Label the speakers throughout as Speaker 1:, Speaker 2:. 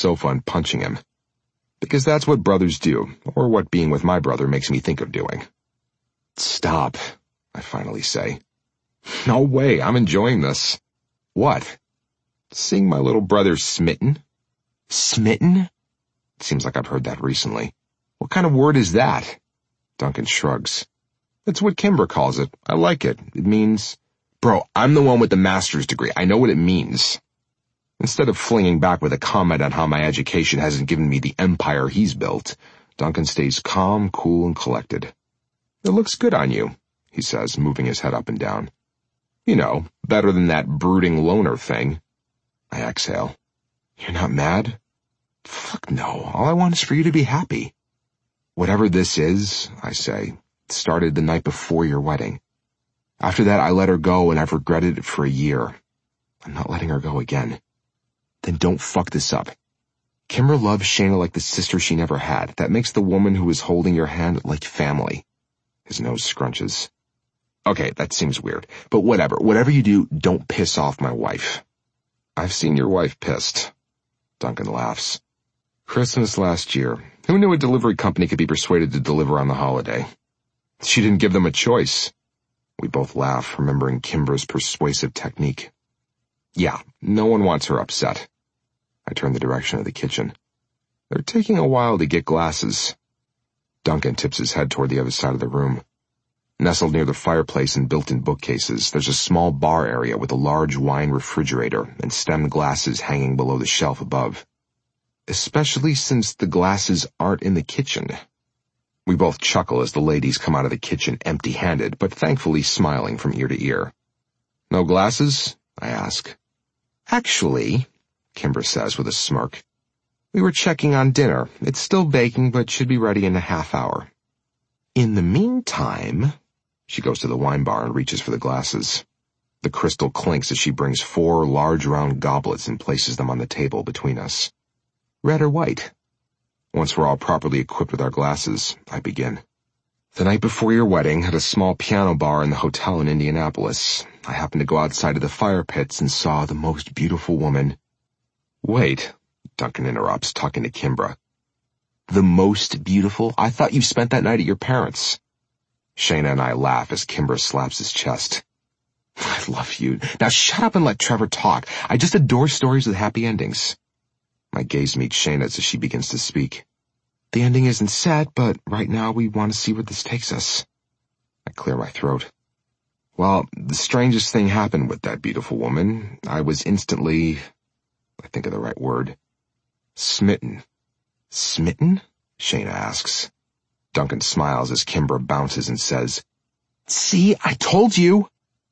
Speaker 1: sofa and punching him. Because that's what brothers do, or what being with my brother makes me think of doing. Stop, I finally say. No way, I'm enjoying this. What? Seeing my little brother smitten? Smitten? It seems like I've heard that recently. What kind of word is that? Duncan shrugs. It's what Kimbra calls it. I like it. It means, bro, I'm the one with the master's degree. I know what it means. Instead of flinging back with a comment on how my education hasn't given me the empire he's built, Duncan stays calm, cool, and collected. It looks good on you, he says, moving his head up and down. You know, better than that brooding loner thing. I exhale. You're not mad? Fuck no. All I want is for you to be happy. Whatever this is, I say, started the night before your wedding. After that, I let her go, and I've regretted it for a year. I'm not letting her go again. Then don't fuck this up. Kimbra loves Shayna like the sister she never had. That makes the woman who is holding your hand like family. His nose scrunches. Okay, that seems weird, but whatever. Whatever you do, don't piss off my wife. I've seen your wife pissed. Duncan laughs. Christmas last year. Who knew a delivery company could be persuaded to deliver on the holiday? She didn't give them a choice. We both laugh, remembering Kimbra's persuasive technique. Yeah, no one wants her upset. I turn the direction of the kitchen. They're taking a while to get glasses. Duncan tips his head toward the other side of the room. Nestled near the fireplace and built-in bookcases, there's a small bar area with a large wine refrigerator and stemmed glasses hanging below the shelf above. Especially since the glasses aren't in the kitchen. We both chuckle as the ladies come out of the kitchen empty-handed, but thankfully smiling from ear to ear. No glasses? I ask. Actually, Kimbra says with a smirk, we were checking on dinner. It's still baking, but should be ready in a half hour. In the meantime, she goes to the wine bar and reaches for the glasses. The crystal clinks as she brings 4 large round goblets and places them on the table between us. Red or white? Once we're all properly equipped with our glasses, I begin. The night before your wedding, at a small piano bar in the hotel in Indianapolis, I happened to go outside of the fire pits and saw the most beautiful woman. Wait, Duncan interrupts, talking to Kimbra. The most beautiful? I thought you spent that night at your parents'. Shayna and I laugh as Kimbra slaps his chest. I love you. Now shut up and let Trevor talk. I just adore stories with happy endings. My gaze meets Shayna's as she begins to speak. The ending isn't set, but right now we want to see where this takes us. I clear my throat. Well, the strangest thing happened with that beautiful woman. I was instantly, I think of the right word, smitten. Smitten? Shayna asks. Duncan smiles as Kimbra bounces and says, See, I told you!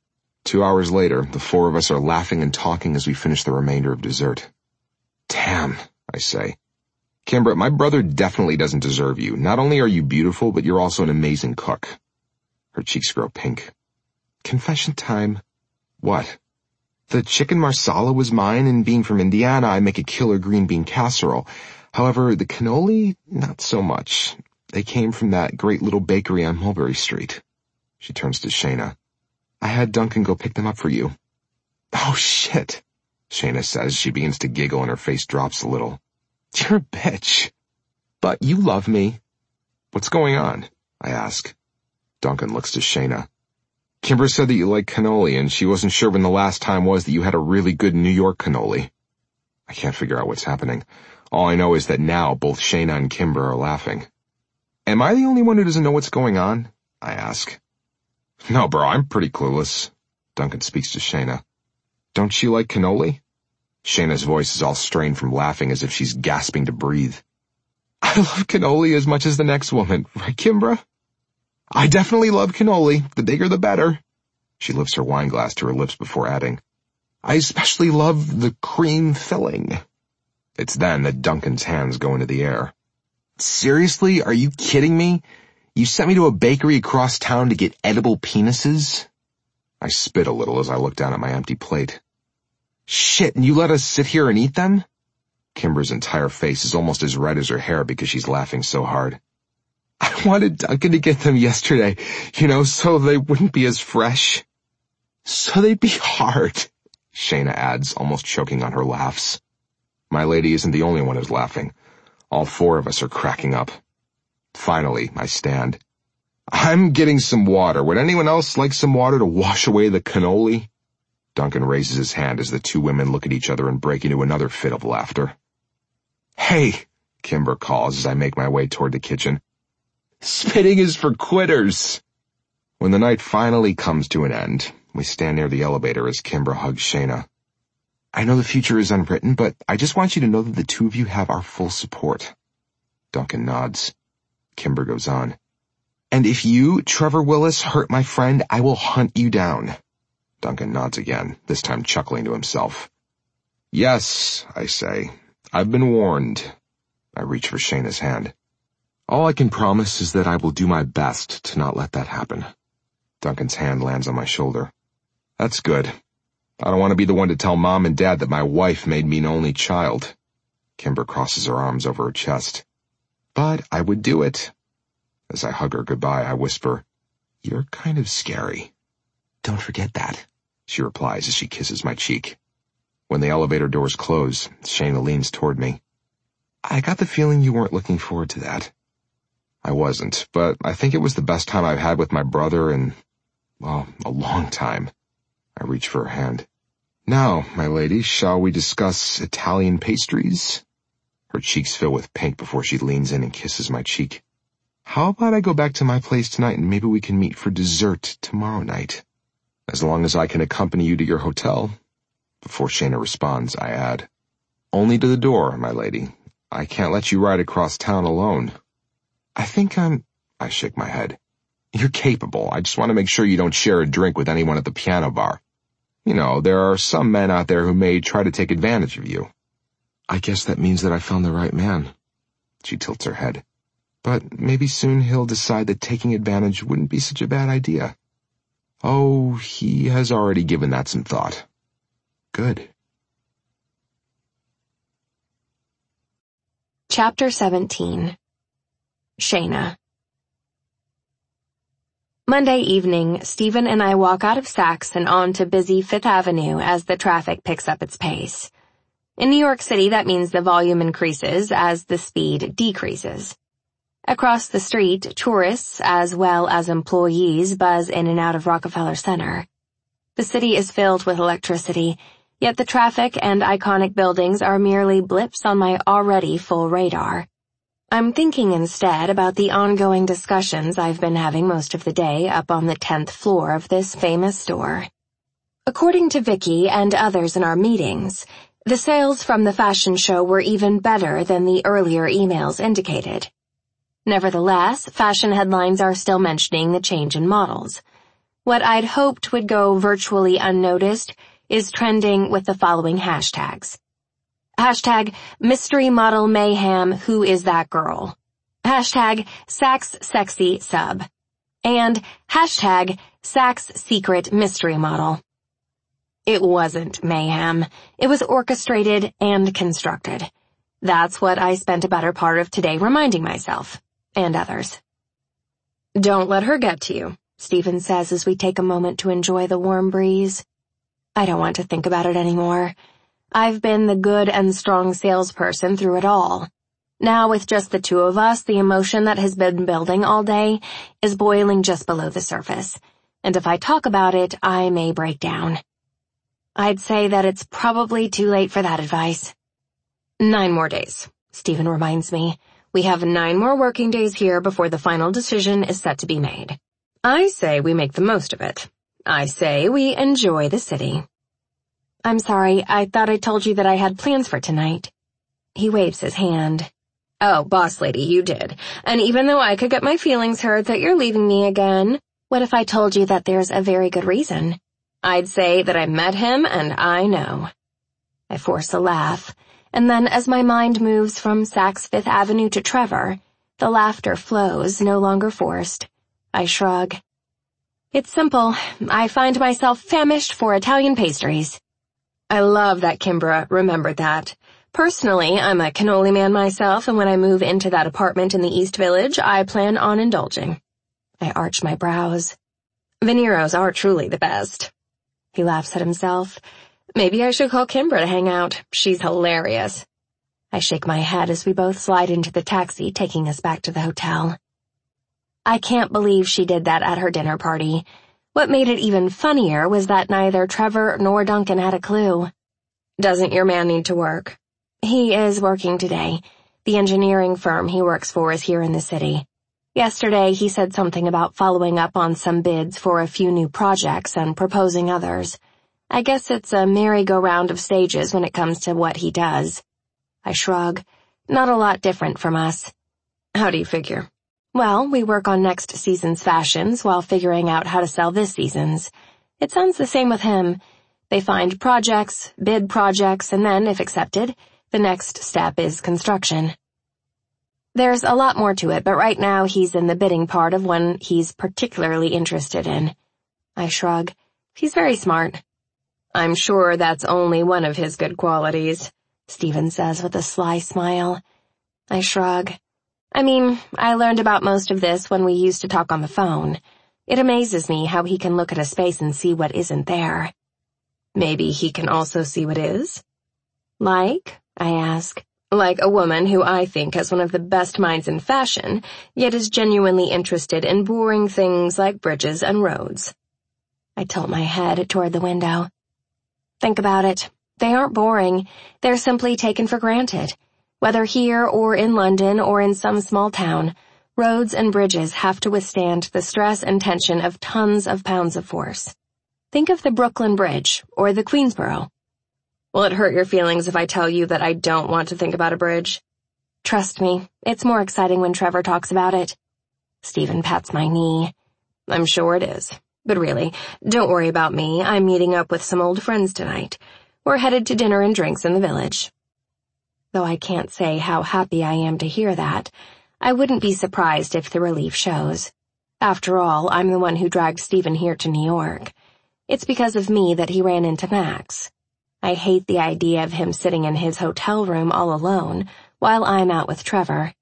Speaker 1: 2 hours later, the 4 of us are laughing and talking as we finish the remainder of dessert. Damn, I say. Kimbra, my brother definitely doesn't deserve you. Not only are you beautiful, but you're also an amazing cook. Her cheeks grow pink. Confession time. What? The chicken marsala was mine, and being from Indiana, I make a killer green bean casserole. However, the cannoli, not so much. They came from that great little bakery on Mulberry Street. She turns to Shayna. I had Duncan go pick them up for you. Oh, shit, Shayna says. She begins to giggle and her face drops a little. You're a bitch. But you love me. What's going on? I ask. Duncan looks to Shayna. Kimbra said that you like cannoli, and she wasn't sure when the last time was that you had a really good New York cannoli. I can't figure out what's happening. All I know is that now both Shayna and Kimbra are laughing. Am I the only one who doesn't know what's going on? I ask. No, bro, I'm pretty clueless. Duncan speaks to Shayna. Don't you like cannoli? Shayna's voice is all strained from laughing as if she's gasping to breathe. I love cannoli as much as the next woman, right, Kimbra? I definitely love cannoli. The bigger the better. She lifts her wine glass to her lips before adding, I especially love the cream filling. It's then that Duncan's hands go into the air. Seriously? Are you kidding me? You sent me to a bakery across town to get edible penises? I spit a little as I look down at my empty plate. Shit, and you let us sit here and eat them? Kimbra's entire face is almost as red as her hair because she's laughing so hard. I wanted Duncan to get them yesterday, so they wouldn't be as fresh. So they'd be hard, Shayna adds, almost choking on her laughs. My lady isn't the only one who's laughing. All four of us are cracking up. Finally, I stand. I'm getting some water. Would anyone else like some water to wash away the cannoli? Duncan raises his hand as the two women look at each other and break into another fit of laughter. Hey, Kimber calls as I make my way toward the kitchen. Spitting is for quitters. When the night finally comes to an end, we stand near the elevator as Kimber hugs Shayna. I know the future is unwritten, but I just want you to know that the two of you have our full support. Duncan nods. Kimber goes on. And if you, Trevor Willis, hurt my friend, I will hunt you down. Duncan nods again, this time chuckling to himself. Yes, I say. I've been warned. I reach for Shayna's hand. All I can promise is that I will do my best to not let that happen. Duncan's hand lands on my shoulder. That's good. I don't want to be the one to tell Mom and Dad that my wife made me an only child. Kimber crosses her arms over her chest. But I would do it. As I hug her goodbye, I whisper, You're kind of scary. Don't forget that, she replies as she kisses my cheek. When the elevator doors close, Shayna leans toward me. I got the feeling you weren't looking forward to that. I wasn't, but I think it was the best time I've had with my brother in, well, a long time. I reach for her hand. Now, my lady, shall we discuss Italian pastries? Her cheeks fill with pink before she leans in and kisses my cheek. How about I go back to my place tonight and maybe we can meet for dessert tomorrow night? As long as I can accompany you to your hotel. Before Shayna responds, I add, Only to the door, my lady. I can't let you ride across town alone. I shake my head. You're capable. I just want to make sure you don't share a drink with anyone at the piano bar. You know, there are some men out there who may try to take advantage of you. I guess that means that I found the right man. She tilts her head. But maybe soon he'll decide that taking advantage wouldn't be such a bad idea. Oh, he has already given that some thought. Good.
Speaker 2: Chapter 17. Shayna. Monday evening, Stephen and I walk out of Saks and onto busy Fifth Avenue as the traffic picks up its pace. In New York City, that means the volume increases as the speed decreases. Across the street, tourists as well as employees buzz in and out of Rockefeller Center. The city is filled with electricity, yet the traffic and iconic buildings are merely blips on my already full radar. I'm thinking instead about the ongoing discussions I've been having most of the day up on the 10th floor of this famous store. According to Vicky and others in our meetings, the sales from the fashion show were even better than the earlier emails indicated. Nevertheless, fashion headlines are still mentioning the change in models. What I'd hoped would go virtually unnoticed is trending with the following hashtags. Hashtag mystery model mayhem, who is that girl? Hashtag Saks sexy sub. And hashtag Saks secret mystery model. It wasn't mayhem. It was orchestrated and constructed. That's what I spent a better part of today reminding myself. And others. Don't let her get to you, Stephen says as we take a moment to enjoy the warm breeze. I don't want to think about it anymore. I've been the good and strong salesperson through it all. Now with just the two of us, the emotion that has been building all day is boiling just below the surface. And if I talk about it, I may break down. I'd say that it's probably too late for that advice. 9 more days, Stephen reminds me. We have 9 more working days here before the final decision is set to be made. I say we make the most of it. I say we enjoy the city. I'm sorry, I thought I told you that I had plans for tonight. He waves his hand. Oh, boss lady, you did. And even though I could get my feelings hurt that you're leaving me again, what if I told you that there's a very good reason? I'd say that I met him and I know. I force a laugh. And then as my mind moves from Saks Fifth Avenue to Trevor, the laughter flows, no longer forced. I shrug. It's simple. I find myself famished for Italian pastries. I love that Kimbra remembered that. Personally, I'm a cannoli man myself, and when I move into that apartment in the East Village, I plan on indulging. I arch my brows. Veneros are truly the best. He laughs at himself. Maybe I should call Kimbra to hang out. She's hilarious. I shake my head as we both slide into the taxi, taking us back to the hotel. I can't believe she did that at her dinner party. What made it even funnier was that neither Trevor nor Duncan had a clue. Doesn't your man need to work? He is working today. The engineering firm he works for is here in the city. Yesterday he said something about following up on some bids for a few new projects and proposing others. I guess it's a merry-go-round of stages when it comes to what he does. I shrug. Not a lot different from us. How do you figure? Well, we work on next season's fashions while figuring out how to sell this season's. It sounds the same with him. They find projects, bid projects, and then, if accepted, the next step is construction. There's a lot more to it, but right now he's in the bidding part of one he's particularly interested in. I shrug. He's very smart. I'm sure that's only one of his good qualities, Stephen says with a sly smile. I shrug. I mean, I learned about most of this when we used to talk on the phone. It amazes me how he can look at a space and see what isn't there. Maybe he can also see what is? Like? I ask. Like a woman who I think has one of the best minds in fashion, yet is genuinely interested in boring things like bridges and roads. I tilt my head toward the window. Think about it. They aren't boring. They're simply taken for granted. Whether here or in London or in some small town, roads and bridges have to withstand the stress and tension of tons of pounds of force. Think of the Brooklyn Bridge or the Queensboro. Will it hurt your feelings if I tell you that I don't want to think about a bridge? Trust me, it's more exciting when Trevor talks about it. Stephen pats my knee. I'm sure it is. But really, don't worry about me. I'm meeting up with some old friends tonight. We're headed to dinner and drinks in the village. Though I can't say how happy I am to hear that, I wouldn't be surprised if the relief shows. After all, I'm the one who dragged Stephen here to New York. It's because of me that he ran into Max. I hate the idea of him sitting in his hotel room all alone while I'm out with Trevor.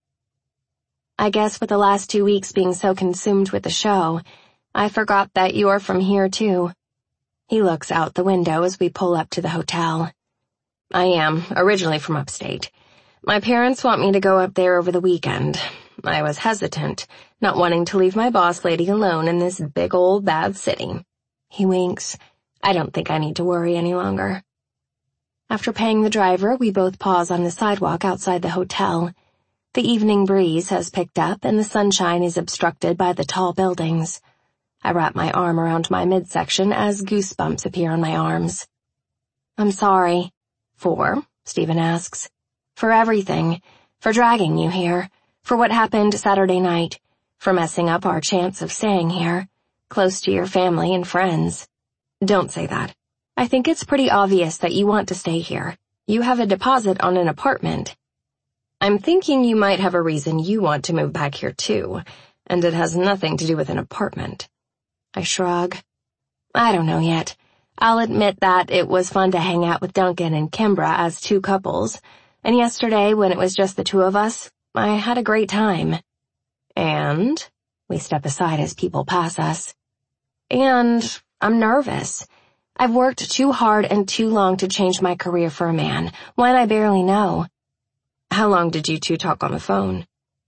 Speaker 2: I guess with the last 2 weeks being so consumed with the show, I forgot that you're from here too. He looks out the window as we pull up to the hotel. I am, originally from upstate. My parents want me to go up there over the weekend. I was hesitant, not wanting to leave my boss lady alone in this big old bad city. He winks. I don't think I need to worry any longer. After paying the driver, we both pause on the sidewalk outside the hotel. The evening breeze has picked up and the sunshine is obstructed by the tall buildings. I wrap my arm around my midsection as goosebumps appear on my arms. I'm sorry. For? Stephen asks. For everything. For dragging you here. For what happened Saturday night. For messing up our chance of staying here. Close to your family and friends. Don't say that. I think it's pretty obvious that you want to stay here. You have a deposit on an apartment. I'm thinking you might have a reason you want to move back here too, and it has nothing to do with an apartment. I shrug. I don't know yet. I'll admit that it was fun to hang out with Duncan and Kimbra as two couples, and yesterday when it was just the two of us, I had a great time. And? We step aside as people pass us. And I'm nervous. I've worked too hard and too long to change my career for a man, one I barely know. How long did you two talk on the phone?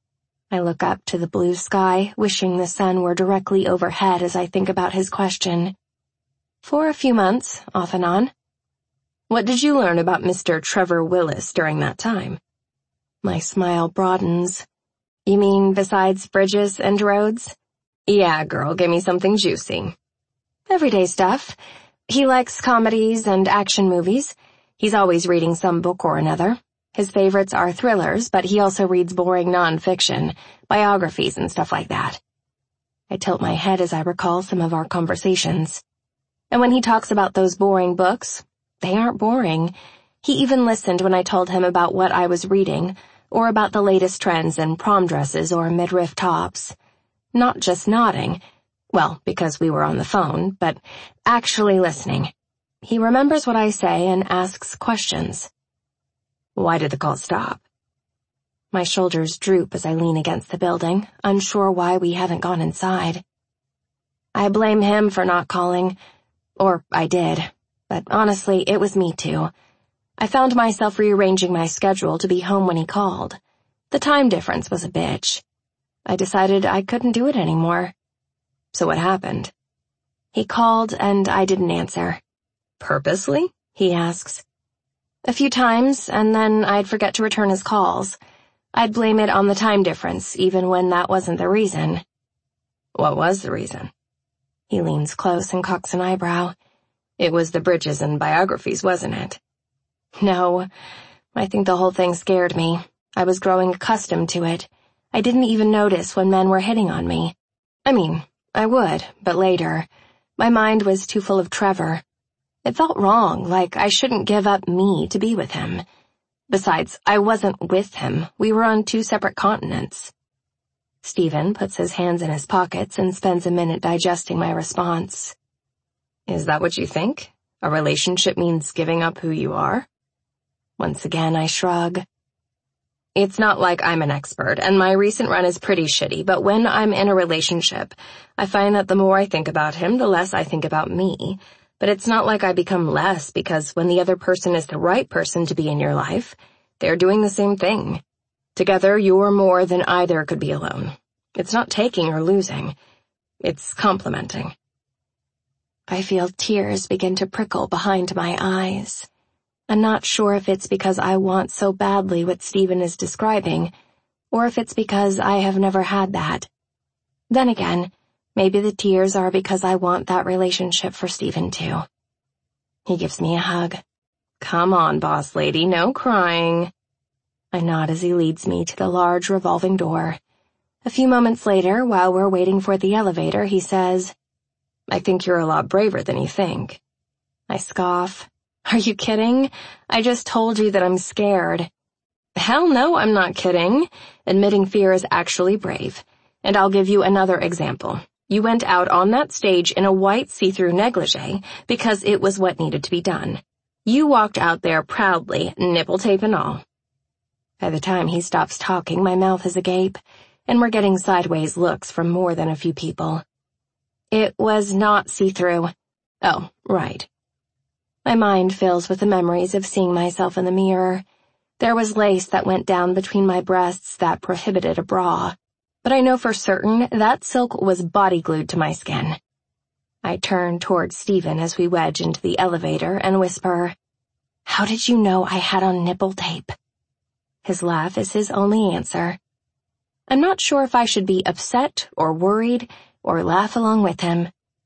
Speaker 2: I look up to the blue sky, wishing the sun were directly overhead as I think about his question. For a few months, off and on. What did you learn about Mr. Trevor Willis during that time? My smile broadens. You mean besides bridges and roads? Yeah, girl, give me something juicy. Everyday stuff. He likes comedies and action movies. He's always reading some book or another. His favorites are thrillers, but he also reads boring nonfiction, biographies and stuff like that. I tilt my head as I recall some of our conversations. And when he talks about those boring books, they aren't boring. He even listened when I told him about what I was reading, or about the latest trends in prom dresses or midriff tops. Not just nodding, well, because we were on the phone, but actually listening. He remembers what I say and asks questions. Why did the call stop? My shoulders droop as I lean against the building, unsure why we haven't gone inside. I blame him for not calling. Or I did, but honestly, it was me too. I found myself rearranging my schedule to be home when he called. The time difference was a bitch. I decided I couldn't do it anymore. So what happened? He called and I didn't answer. Purposely? He asks. A few times, and then I'd forget to return his calls. I'd blame it on the time difference, even when that wasn't the reason. What was the reason? He leans close and cocks an eyebrow. It was the bridges and biographies, wasn't it? No, I think the whole thing scared me. I was growing accustomed to it. I didn't even notice when men were hitting on me. I mean, I would, but later. My mind was too full of Trevor. It felt wrong, like I shouldn't give up me to be with him. Besides, I wasn't with him. We were on 2 separate continents. Stephen puts his hands in his pockets and spends a minute digesting my response. Is that what you think? A relationship means giving up who you are? Once again, I shrug. It's not like I'm an expert, and my recent run is pretty shitty, but when I'm in a relationship, I find that the more I think about him, the less I think about me. But it's not like I become less because when the other person is the right person to be in your life, they're doing the same thing. Together, you're more than either could be alone. It's not taking or losing. It's complementing. I feel tears begin to prickle behind my eyes. I'm not sure if it's because I want so badly what Stephen is describing, or if it's because I have never had that. Then again, maybe the tears are because I want that relationship for Stephen too. He gives me a hug. Come on, boss lady, no crying. I nod as he leads me to the large revolving door. A few moments later, while we're waiting for the elevator, he says, I think you're a lot braver than you think. I scoff. Are you kidding? I just told you that I'm scared. Hell no, I'm not kidding. Admitting fear is actually brave. And I'll give you another example. You went out on that stage in a white see-through negligee because it was what needed to be done. You walked out there proudly, nipple tape and all. By the time he stops talking, my mouth is agape, and we're getting sideways looks from more than a few people. It was not see-through. Oh, right. My mind fills with the memories of seeing myself in the mirror. There was lace that went down between my breasts that prohibited a bra, but I know for certain that silk was body-glued to my skin. I turn towards Stephen as we wedge into the elevator and whisper, How did you know I had on nipple tape? His laugh is his only answer. I'm not sure if I should be upset or worried or laugh along with him.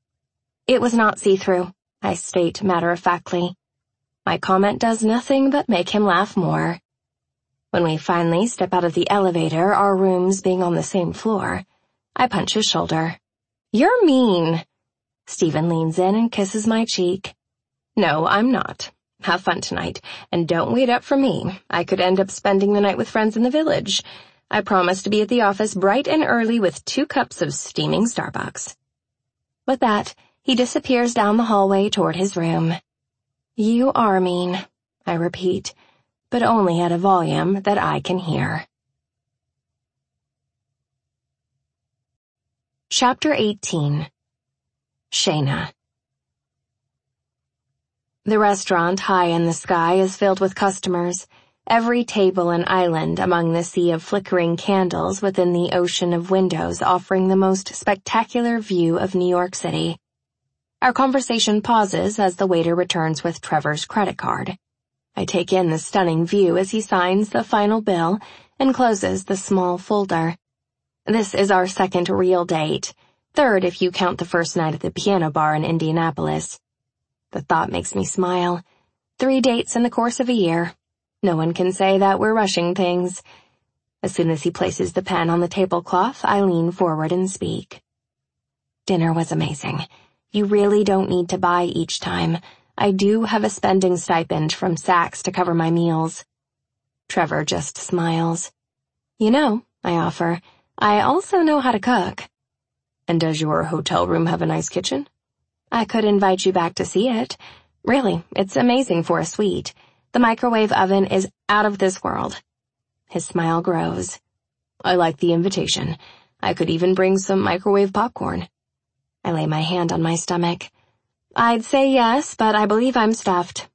Speaker 2: It was not see-through, I state matter-of-factly. My comment does nothing but make him laugh more. When we finally step out of the elevator, our rooms being on the same floor, I punch his shoulder. You're mean. Stephen leans in and kisses my cheek. No, I'm not. Have fun tonight, and don't wait up for me. I could end up spending the night with friends in the village. I promise to be at the office bright and early with 2 cups of steaming Starbucks. With that, he disappears down the hallway toward his room. You are mean, I repeat, but only at a volume that I can hear. Chapter 18. Shayna. The restaurant high in the sky is filled with customers, every table an island among the sea of flickering candles within the ocean of windows offering the most spectacular view of New York City. Our conversation pauses as the waiter returns with Trevor's credit card. I take in the stunning view as he signs the final bill and closes the small folder. This is our second real date, third if you count the first night at the piano bar in Indianapolis. The thought makes me smile. 3 dates in the course of a year. No one can say that we're rushing things. As soon as he places the pen on the tablecloth, I lean forward and speak. Dinner was amazing. You really don't need to buy each time. I do have a spending stipend from Saks to cover my meals. Trevor just smiles. You know, I offer, I also know how to cook. And does your hotel room have a nice kitchen? I could invite you back to see it. Really, it's amazing for a suite. The microwave oven is out of this world. His smile grows. I like the invitation. I could even bring some microwave popcorn. I lay my hand on my stomach. I'd say yes, but I believe I'm stuffed.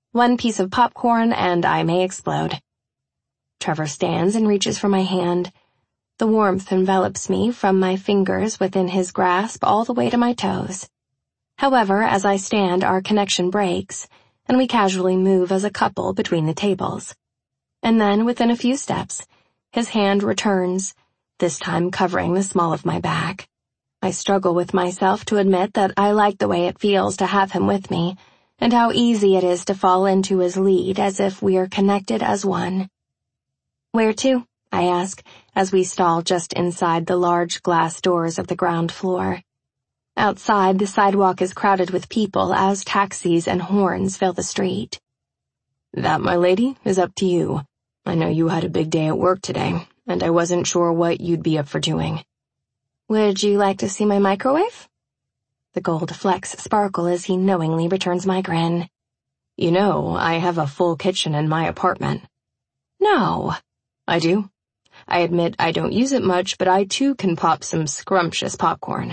Speaker 2: One piece of popcorn and I may explode. Trevor stands and reaches for my hand. The warmth envelops me from my fingers within his grasp all the way to my toes. However, as I stand, our connection breaks, and we casually move as a couple between the tables. And then, within a few steps, his hand returns, this time covering the small of my back. I struggle with myself to admit that I like the way it feels to have him with me, and how easy it is to fall into his lead as if we are connected as one. "Where to?" I ask, as we stall just inside the large glass doors of the ground floor. Outside, the sidewalk is crowded with people as taxis and horns fill the street. "That, my lady, is up to you. I know you had a big day at work today, and I wasn't sure what you'd be up for doing." "Would you like to see my microwave?" The gold flecks sparkle as he knowingly returns my grin. "You know, I have a full kitchen in my apartment." "No." "I do. I admit I don't use it much, but I too can pop some scrumptious popcorn."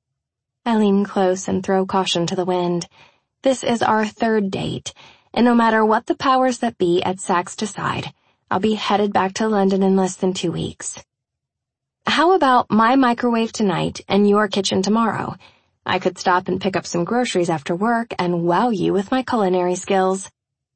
Speaker 2: I lean close and throw caution to the wind. This is our third date, and no matter what the powers that be at Saks decide, I'll be headed back to London in less than 2 weeks. "How about my microwave tonight and your kitchen tomorrow? I could stop and pick up some groceries after work and wow you with my culinary skills.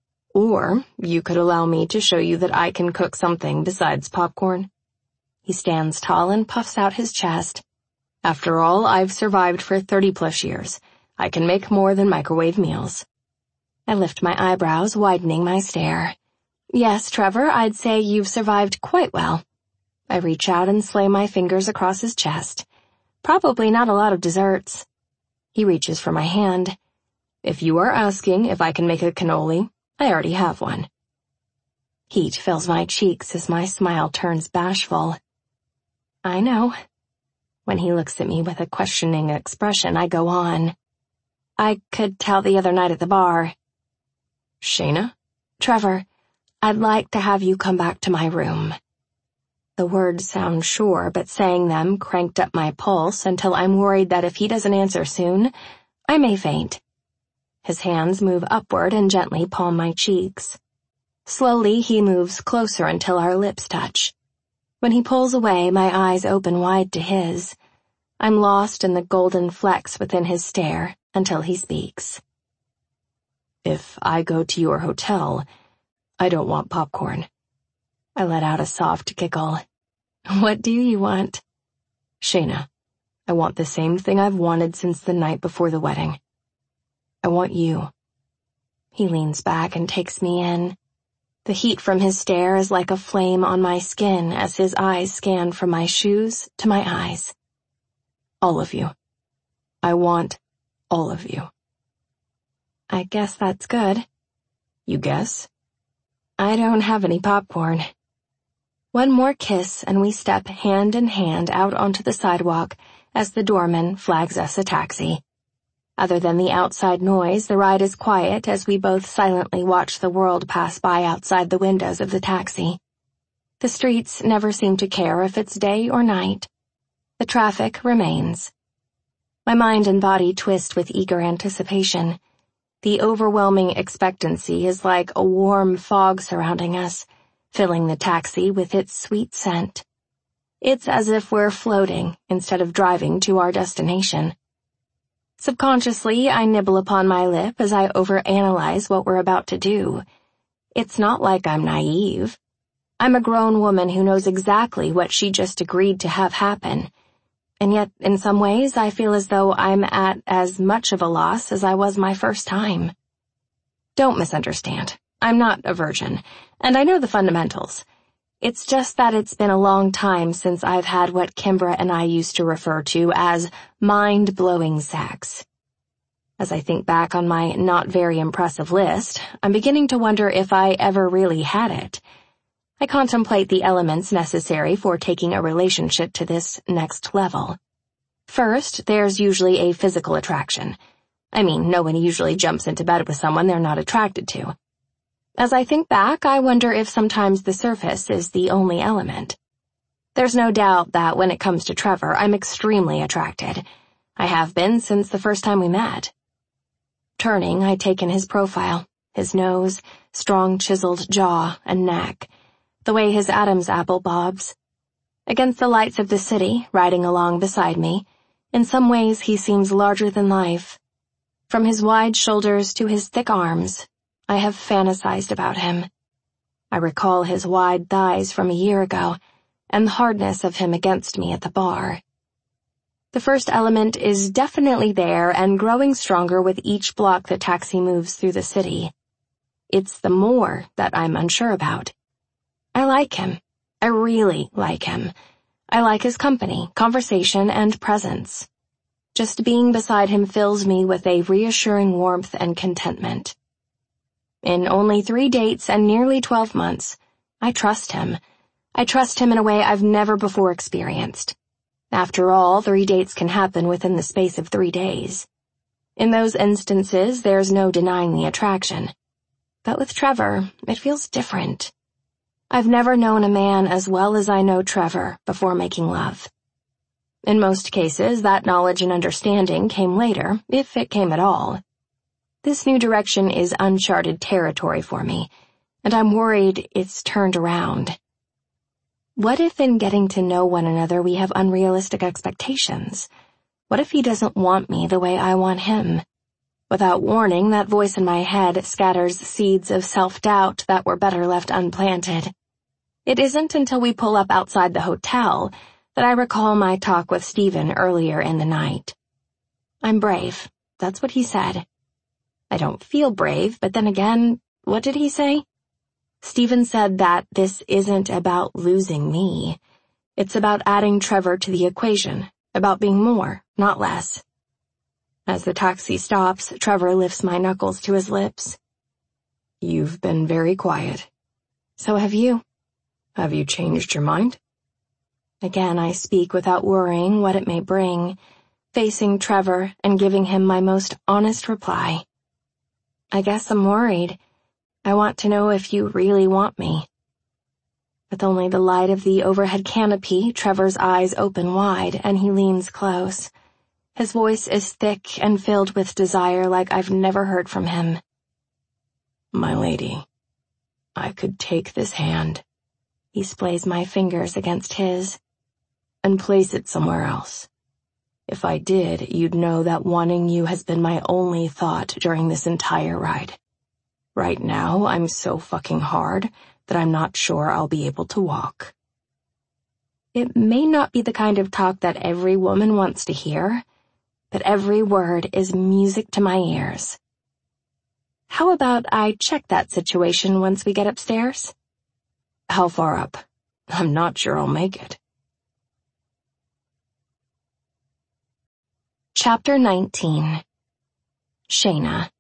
Speaker 2: Or you could allow me to show you that I can cook something besides popcorn." He stands tall and puffs out his chest. "After all, I've survived for 30+ years. I can make more than microwave meals." I lift my eyebrows, widening my stare. "Yes, Trevor, I'd say you've survived quite well." I reach out and slay my fingers across his chest. "Probably not a lot of desserts." He reaches for my hand. "If you are asking if I can make a cannoli, I already have one." Heat fills my cheeks as my smile turns bashful. "I know." When he looks at me with a questioning expression, I go on. "I could tell the other night at the bar." "Shayna?" "Trevor, I'd like to have you come back to my room." The words sound sure, but saying them cranked up my pulse until I'm worried that if he doesn't answer soon, I may faint. His hands move upward and gently palm my cheeks. Slowly, he moves closer until our lips touch. When he pulls away, my eyes open wide to his. I'm lost in the golden flecks within his stare until he speaks. "If I go to your hotel, I don't want popcorn." I let out a soft giggle. "What do you want?" "Shayna, I want the same thing I've wanted since the night before the wedding. I want you." He leans back and takes me in. The heat from his stare is like a flame on my skin as his eyes scan from my shoes to my eyes. "All of you. I want all of you." I guess that's good. "You guess?" I don't have any popcorn. One more kiss and we step hand in hand out onto the sidewalk as the doorman flags us a taxi. Other than the outside noise, the ride is quiet as we both silently watch the world pass by outside the windows of the taxi. The streets never seem to care if it's day or night. The traffic remains. My mind and body twist with eager anticipation. The overwhelming expectancy is like a warm fog surrounding us, filling the taxi with its sweet scent. It's as if we're floating instead of driving to our destination. Subconsciously, I nibble upon my lip as I overanalyze what we're about to do. It's not like I'm naive. I'm a grown woman who knows exactly what she just agreed to have happen. And yet, in some ways, I feel as though I'm at as much of a loss as I was my first time. Don't misunderstand. I'm not a virgin, and I know the fundamentals. It's just that it's been a long time since I've had what Kimbra and I used to refer to as mind-blowing sex. As I think back on my not very impressive list, I'm beginning to wonder if I ever really had it. I contemplate the elements necessary for taking a relationship to this next level. First, there's usually a physical attraction. I mean, no one usually jumps into bed with someone they're not attracted to. As I think back, I wonder if sometimes the surface is the only element. There's no doubt that when it comes to Trevor, I'm extremely attracted. I have been since the first time we met. Turning, I take in his profile, his nose, strong chiseled jaw and neck, the way his Adam's apple bobs. Against the lights of the city, riding along beside me, in some ways he seems larger than life. From his wide shoulders to his thick arms, I have fantasized about him. I recall his wide thighs from a year ago, and the hardness of him against me at the bar. The first element is definitely there and growing stronger with each block the taxi moves through the city. It's the more that I'm unsure about. I like him. I really like him. I like his company, conversation, and presence. Just being beside him fills me with a reassuring warmth and contentment. In only 3 dates and nearly 12 months, I trust him. I trust him in a way I've never before experienced. After all, 3 dates can happen within the space of 3 days. In those instances, there's no denying the attraction. But with Trevor, it feels different. I've never known a man as well as I know Trevor before making love. In most cases, that knowledge and understanding came later, if it came at all. This new direction is uncharted territory for me, and I'm worried it's turned around. What if in getting to know one another we have unrealistic expectations? What if he doesn't want me the way I want him? Without warning, that voice in my head scatters seeds of self-doubt that were better left unplanted. It isn't until we pull up outside the hotel that I recall my talk with Stephen earlier in the night. I'm brave. That's what he said. I don't feel brave, but then again, what did he say? Stephen said that this isn't about losing me. It's about adding Trevor to the equation, about being more, not less. As the taxi stops, Trevor lifts my knuckles to his lips. You've been very quiet. So have you. Have you changed your mind? Again, I speak without worrying what it may bring, facing Trevor and giving him my most honest reply. I guess I'm worried. I want to know if you really want me. With only the light of the overhead canopy, Trevor's eyes open wide, and he leans close. His voice is thick and filled with desire like I've never heard from him. My lady, I could take this hand. He splays my fingers against his, and place it somewhere else. If I did, you'd know that wanting you has been my only thought during this entire ride. Right now, I'm so fucking hard that I'm not sure I'll be able to walk. It may not be the kind of talk that every woman wants to hear, but every word is music to my ears. How about I check that situation once we get upstairs? How far up? I'm not sure I'll make it. Chapter 19. Shayna.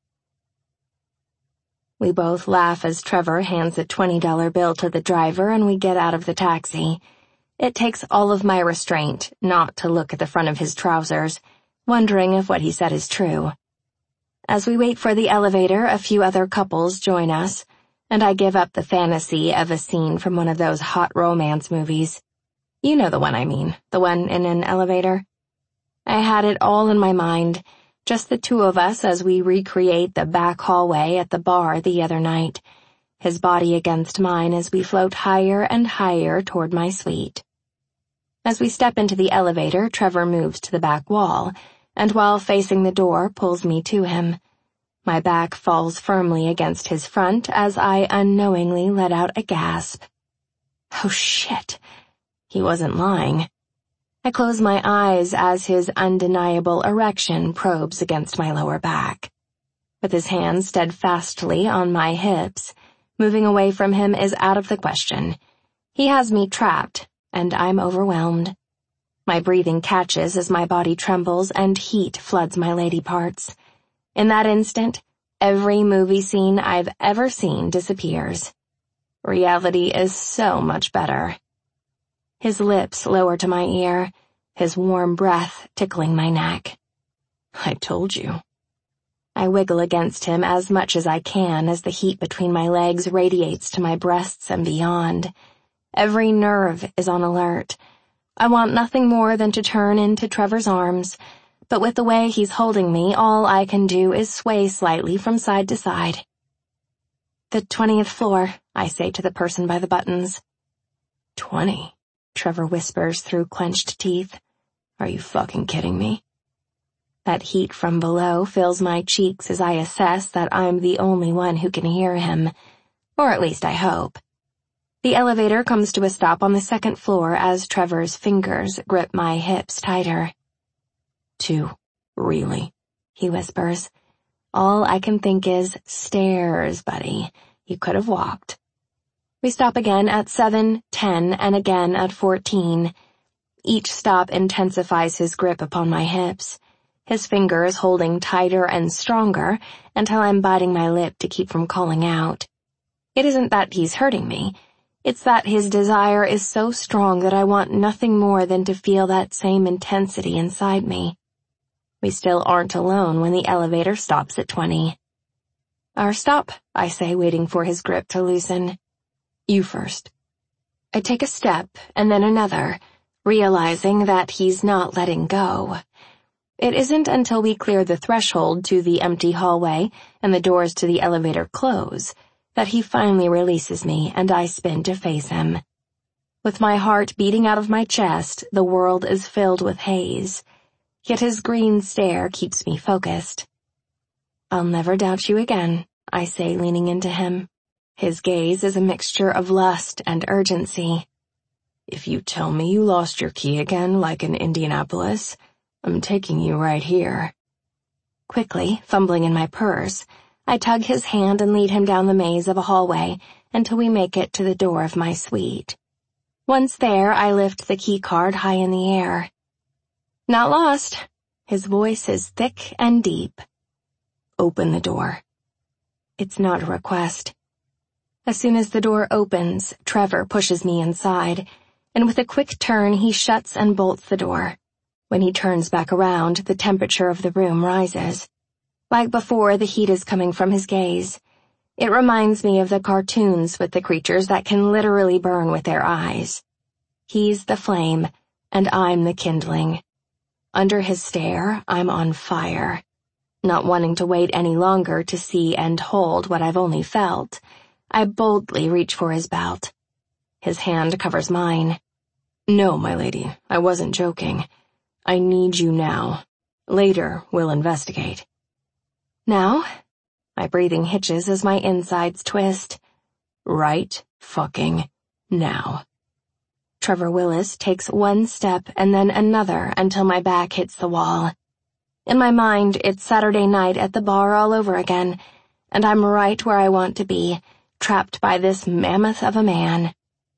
Speaker 2: We both laugh as Trevor hands a $20 bill to the driver and we get out of the taxi. It takes all of my restraint not to look at the front of his trousers, wondering if what he said is true. As we wait for the elevator, a few other couples join us, and I give up the fantasy of a scene from one of those hot romance movies. You know the one I mean, the one in an elevator. I had it all in my mind, just the two of us as we recreate the back hallway at the bar the other night, his body against mine as we float higher and higher toward my suite. As we step into the elevator, Trevor moves to the back wall, and while facing the door, pulls me to him. My back falls firmly against his front as I unknowingly let out a gasp. Oh shit. He wasn't lying. I close my eyes as his undeniable erection probes against my lower back. With his hands steadfastly on my hips, moving away from him is out of the question. He has me trapped, and I'm overwhelmed. My breathing catches as my body trembles and heat floods my lady parts. In that instant, every movie scene I've ever seen disappears. Reality is so much better. His lips lower to my ear, his warm breath tickling my neck. I told you. I wiggle against him as much as I can as the heat between my legs radiates to my breasts and beyond. Every nerve is on alert. I want nothing more than to turn into Trevor's arms, but with the way he's holding me, all I can do is sway slightly from side to side. The 20th floor, I say to the person by the buttons.
Speaker 3: 20,
Speaker 2: Trevor whispers through clenched teeth.
Speaker 3: Are you fucking kidding me?
Speaker 2: That heat from below fills my cheeks as I assess that I'm the only one who can hear him. Or at least I hope. The elevator comes to a stop on the 2nd floor as Trevor's fingers grip my hips tighter.
Speaker 3: 2, really?
Speaker 2: He whispers. All I can think is, stairs, buddy. You could have walked. We stop again at 7, 10, and again at 14. Each stop intensifies his grip upon my hips, his fingers holding tighter and stronger until I'm biting my lip to keep from calling out. It isn't that he's hurting me. It's that his desire is so strong that I want nothing more than to feel that same intensity inside me. We still aren't alone when the elevator stops at 20. Our stop, I say, waiting for his grip to loosen.
Speaker 3: You first.
Speaker 2: I take a step and then another, realizing that he's not letting go. It isn't until we clear the threshold to the empty hallway and the doors to the elevator close that he finally releases me and I spin to face him. With my heart beating out of my chest, the world is filled with haze. Yet his green stare keeps me focused. I'll never doubt you again, I say, leaning into him. His gaze is a mixture of lust and urgency.
Speaker 3: If you tell me you lost your key again like in Indianapolis, I'm taking you right here.
Speaker 2: Quickly, fumbling in my purse, I tug his hand and lead him down the maze of a hallway until we make it to the door of my suite. Once there, I lift the key card high in the air. Not lost. His voice is thick and deep.
Speaker 3: Open the door.
Speaker 2: It's not a request. As soon as the door opens, Trevor pushes me inside, and with a quick turn he shuts and bolts the door. When he turns back around, the temperature of the room rises. Like before, the heat is coming from his gaze. It reminds me of the cartoons with the creatures that can literally burn with their eyes. He's the flame, and I'm the kindling. Under his stare, I'm on fire. Not wanting to wait any longer to see and hold what I've only felt, I boldly reach for his belt. His hand covers mine.
Speaker 3: No, my lady, I wasn't joking. I need you now. Later, we'll investigate.
Speaker 2: Now? My breathing hitches as my insides twist.
Speaker 3: Right fucking now.
Speaker 2: Trevor Willis takes one step and then another until my back hits the wall. In my mind, it's Saturday night at the bar all over again, and I'm right where I want to be, trapped by this mammoth of a man.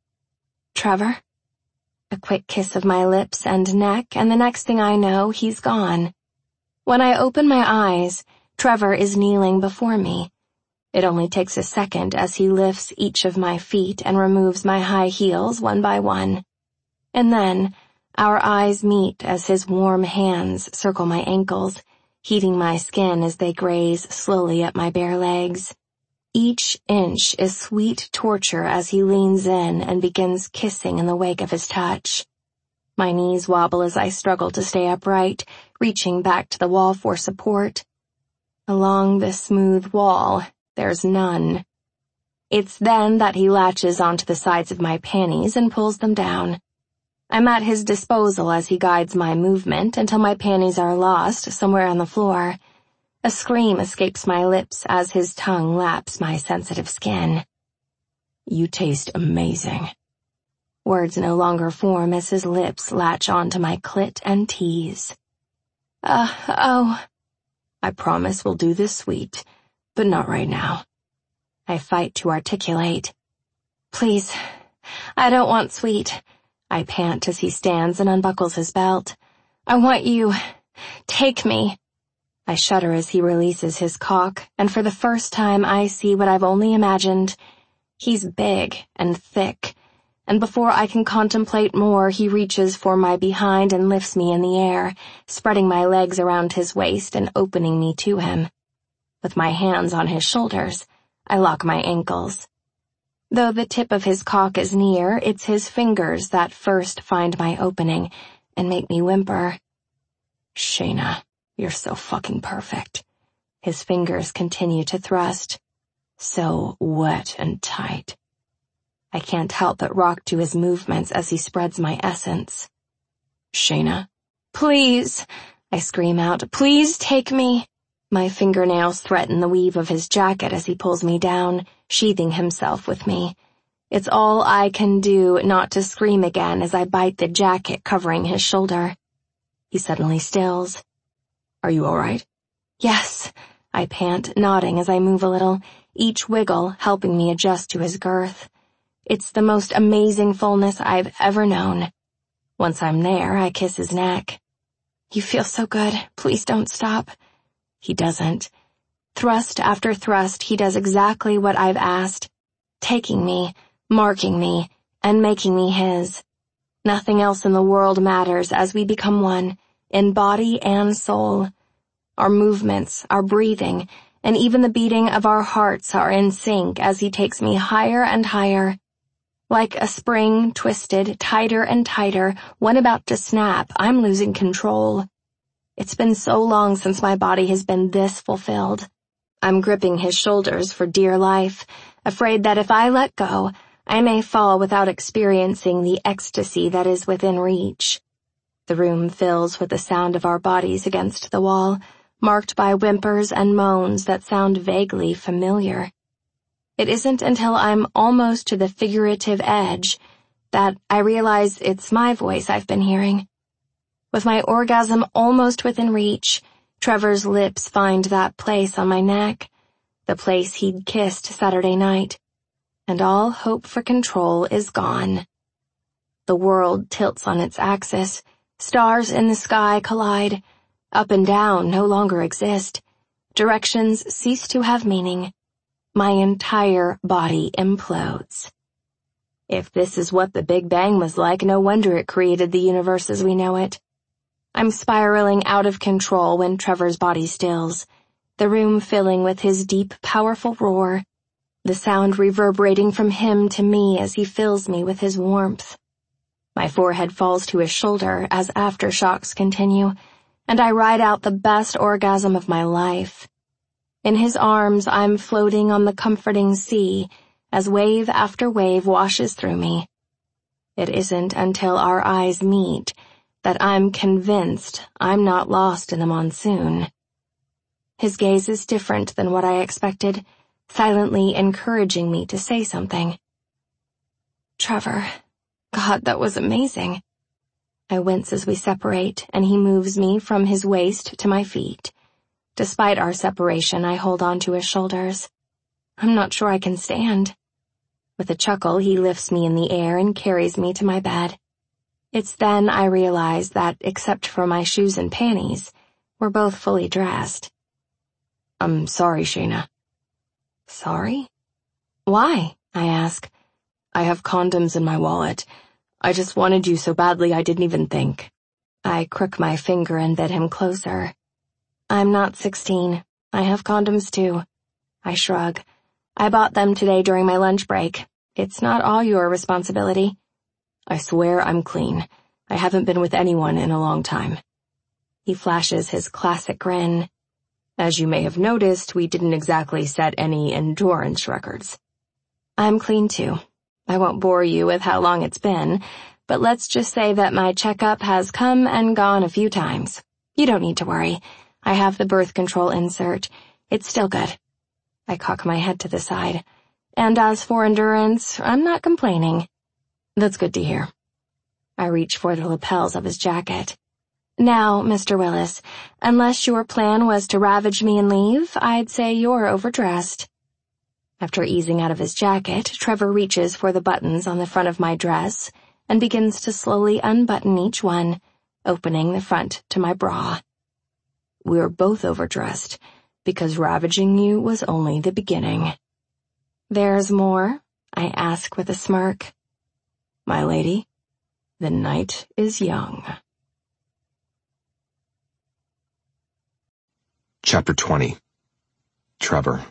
Speaker 2: Trevor? A quick kiss of my lips and neck, and the next thing I know, he's gone. When I open my eyes, Trevor is kneeling before me. It only takes a second as he lifts each of my feet and removes my high heels one by one. And then, our eyes meet as his warm hands circle my ankles, heating my skin as they graze slowly at my bare legs. Each inch is sweet torture as he leans in and begins kissing in the wake of his touch. My knees wobble as I struggle to stay upright, reaching back to the wall for support. Along the smooth wall, there's none. It's then that he latches onto the sides of my panties and pulls them down. I'm at his disposal as he guides my movement until my panties are lost somewhere on the floor. A scream escapes my lips as his tongue laps my sensitive skin.
Speaker 3: You taste amazing.
Speaker 2: Words no longer form as his lips latch onto my clit and tease. Oh.
Speaker 3: I promise we'll do this sweet, but not right now.
Speaker 2: I fight to articulate. Please, I don't want sweet. I pant as he stands and unbuckles his belt. I want you. Take me. I shudder as he releases his cock, and for the first time I see what I've only imagined. He's big and thick, and before I can contemplate more, he reaches for my behind and lifts me in the air, spreading my legs around his waist and opening me to him. With my hands on his shoulders, I lock my ankles. Though the tip of his cock is near, it's his fingers that first find my opening and make me whimper.
Speaker 3: Shayna, you're so fucking perfect.
Speaker 2: His fingers continue to thrust. so wet and tight. I can't help but rock to his movements as he spreads my essence. Shayna, please, I scream out, please take me. My fingernails threaten the weave of his jacket as he pulls me down, sheathing himself with me. It's all I can do not to scream again as I bite the jacket covering his shoulder. He suddenly stills. Are you all right? Yes, I pant, nodding as I move a little, each wiggle helping me adjust to his girth. It's the most amazing fullness I've ever known. Once I'm there, I kiss his neck. You feel so good. Please don't stop. He doesn't. Thrust after thrust, he does exactly what I've asked, taking me, marking me, and making me his. Nothing else in the world matters as we become one, in body and soul. Our movements, our breathing, and even the beating of our hearts are in sync as he takes me higher and higher. Like a spring, twisted, tighter and tighter, when about to snap, I'm losing control. It's been so long since my body has been this fulfilled. I'm gripping his shoulders for dear life, afraid that if I let go, I may fall without experiencing the ecstasy that is within reach. The room fills with the sound of our bodies against the wall, marked by whimpers and moans that sound vaguely familiar. It isn't until I'm almost to the figurative edge that I realize it's my voice I've been hearing. With my orgasm almost within reach, Trevor's lips find that place on my neck, the place he'd kissed Saturday night, and all hope for control is gone. The world tilts on its axis, stars in the sky collide, up and down no longer exist, directions cease to have meaning. My entire body implodes. If this is what the Big Bang was like, no wonder it created the universe as we know it. I'm spiraling out of control when Trevor's body stills, the room filling with his deep, powerful roar, the sound reverberating from him to me as he fills me with his warmth. My forehead falls to his shoulder as aftershocks continue, and I ride out the best orgasm of my life. In his arms, I'm floating on the comforting sea as wave after wave washes through me. It isn't until our eyes meet that I'm convinced I'm not lost in the monsoon. His gaze is different than what I expected, silently encouraging me to say something. Trevor, God, that was amazing. I wince as we separate, and he moves me from his waist to my feet. Despite our separation, I hold on to his shoulders. I'm not sure I can stand. With a chuckle, he lifts me in the air and carries me to my bed. It's then I realize that, except for my shoes and panties, we're both fully dressed. I'm sorry, Shayna. Sorry? Why? I ask. I have condoms in my wallet. I just wanted you so badly I didn't even think. I crook my finger and bid him closer. I'm not 16. I have condoms too. I shrug. I bought them today during my lunch break. It's not all your responsibility. I swear I'm clean. I haven't been with anyone in a long time. He flashes his classic grin. As you may have noticed, we didn't exactly set any endurance records. I'm clean too. I won't bore you with how long it's been, but let's just say that my checkup has come and gone a few times. You don't need to worry. I have the birth control insert. It's still good. I cock my head to the side. And as for endurance, I'm not complaining. That's good to hear. I reach for the lapels of his jacket. Now, Mr. Willis, unless your plan was to ravage me and leave, I'd say you're overdressed. After easing out of his jacket, Trevor reaches for the buttons on the front of my dress and begins to slowly unbutton each one, opening the front to my bra. We're both overdressed, because ravaging you was only the beginning. There's more? I ask with a smirk. My lady, the night is young.
Speaker 1: Chapter 20. Trevor.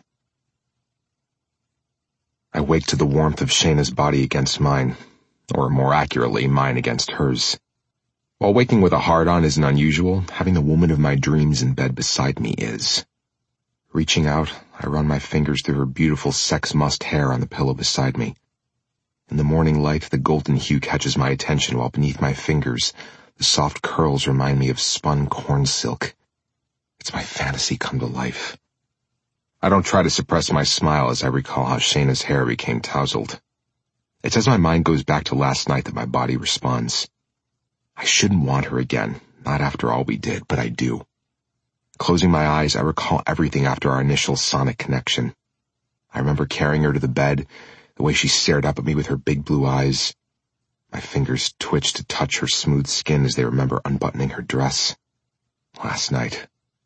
Speaker 1: I wake to the warmth of Shayna's body against mine, or more accurately, mine against hers. While waking with a hard-on isn't unusual, having the woman of my dreams in bed beside me is. Reaching out, I run my fingers through her beautiful sex-mussed hair on the pillow beside me. In the morning light, the golden hue catches my attention, while beneath my fingers, the soft curls remind me of spun corn silk. It's my fantasy come to life. I don't try to suppress my smile as I recall how Shayna's hair became tousled. It's as my mind goes back to last night that my body responds. I shouldn't want her again, not after all we did, but I do. Closing my eyes, I recall everything after our initial sonic connection. I remember carrying her to the bed, the way she stared up at me with her big blue eyes. My fingers twitched to touch her smooth skin as they remember unbuttoning her dress. Last night.